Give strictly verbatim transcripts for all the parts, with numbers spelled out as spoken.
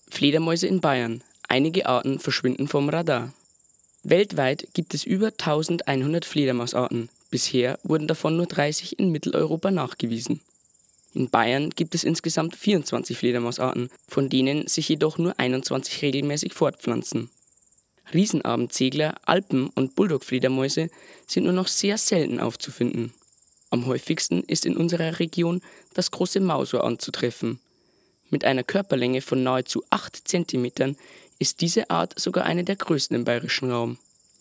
Fledermäuse in Bayern. Einige Arten verschwinden vom Radar. Weltweit gibt es über eintausendeinhundert Fledermausarten. Bisher wurden davon nur dreißig in Mitteleuropa nachgewiesen. In Bayern gibt es insgesamt vierundzwanzig Fledermausarten, von denen sich jedoch nur einundzwanzig regelmäßig fortpflanzen. Riesenabendssegler, Alpen- und Bulldoggfledermäuse sind nur noch sehr selten aufzufinden. Am häufigsten ist in unserer Region das große Mausohr anzutreffen. Mit einer Körperlänge von nahezu acht Zentimetern ist diese Art sogar eine der größten im bayerischen Raum.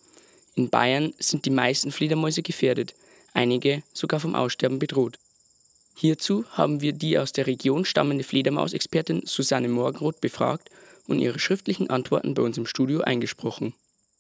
In Bayern sind die meisten Fledermäuse gefährdet, einige sogar vom Aussterben bedroht. Hierzu haben wir die aus der Region stammende Fledermausexpertin Susanne Morgenroth befragt und ihre schriftlichen Antworten bei uns im Studio eingesprochen.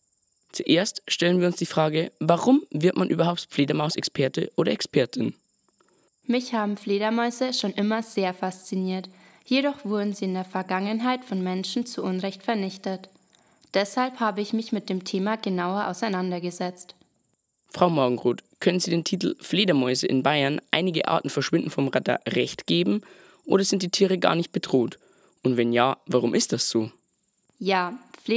Zuerst stellen wir uns die Frage, warum wird man überhaupt Fledermausexperte oder Expertin? Mich haben Fledermäuse schon immer sehr fasziniert. Jedoch wurden sie in der Vergangenheit von Menschen zu Unrecht vernichtet. Deshalb habe ich mich mit dem Thema genauer auseinandergesetzt. Frau Morgenroth, können Sie den Titel Fledermäuse in Bayern, einige Arten verschwinden vom Radar recht geben oder sind die Tiere gar nicht bedroht? Und wenn ja, warum ist das so? Ja,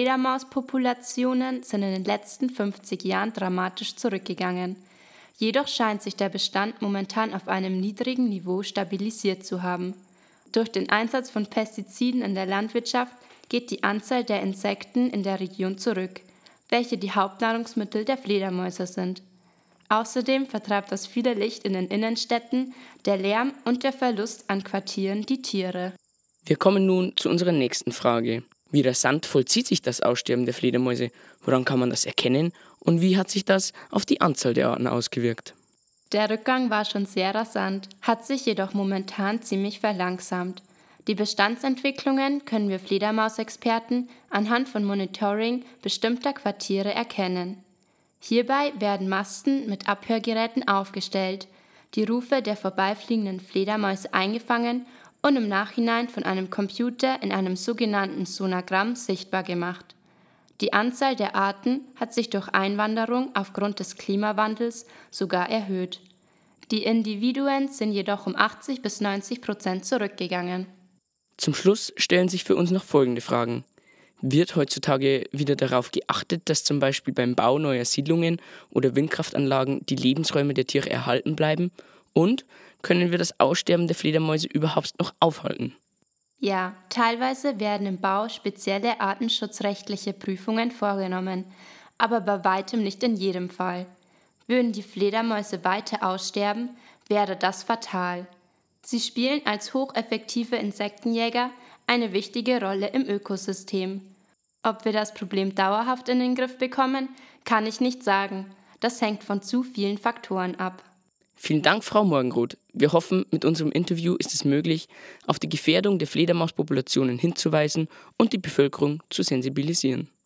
Fledermauspopulationen sind in den letzten fünfzig Jahren dramatisch zurückgegangen. Jedoch scheint sich der Bestand momentan auf einem niedrigen Niveau stabilisiert zu haben. Durch den Einsatz von Pestiziden in der Landwirtschaft geht die Anzahl der Insekten in der Region zurück, welche die Hauptnahrungsmittel der Fledermäuse sind. Außerdem vertreibt das viele Licht in den Innenstädten, der Lärm und der Verlust an Quartieren die Tiere. Wir kommen nun zu unserer nächsten Frage. Wie rasant vollzieht sich das Aussterben der Fledermäuse? Woran kann man das erkennen? Und wie hat sich das auf die Anzahl der Arten ausgewirkt? Der Rückgang war schon sehr rasant, hat sich jedoch momentan ziemlich verlangsamt. Die Bestandsentwicklungen können wir Fledermausexperten anhand von Monitoring bestimmter Quartiere erkennen. Hierbei werden Masten mit Abhörgeräten aufgestellt, die Rufe der vorbeifliegenden Fledermäuse eingefangen und im Nachhinein von einem Computer in einem sogenannten Sonogramm sichtbar gemacht. Die Anzahl der Arten hat sich durch Einwanderung aufgrund des Klimawandels sogar erhöht. Die Individuen sind jedoch um achtzig bis neunzig Prozent zurückgegangen. Zum Schluss stellen sich für uns noch folgende Fragen. Wird heutzutage wieder darauf geachtet, dass zum Beispiel beim Bau neuer Siedlungen oder Windkraftanlagen die Lebensräume der Tiere erhalten bleiben? Und können wir das Aussterben der Fledermäuse überhaupt noch aufhalten? Ja, teilweise werden im Bau spezielle artenschutzrechtliche Prüfungen vorgenommen, aber bei weitem nicht in jedem Fall. Würden die Fledermäuse weiter aussterben, wäre das fatal. Sie spielen als hocheffektive Insektenjäger eine wichtige Rolle im Ökosystem. Ob wir das Problem dauerhaft in den Griff bekommen, kann ich nicht sagen. Das hängt von zu vielen Faktoren ab. Vielen Dank, Frau Morgenroth. Wir hoffen, mit unserem Interview ist es möglich, auf die Gefährdung der Fledermauspopulationen hinzuweisen und die Bevölkerung zu sensibilisieren.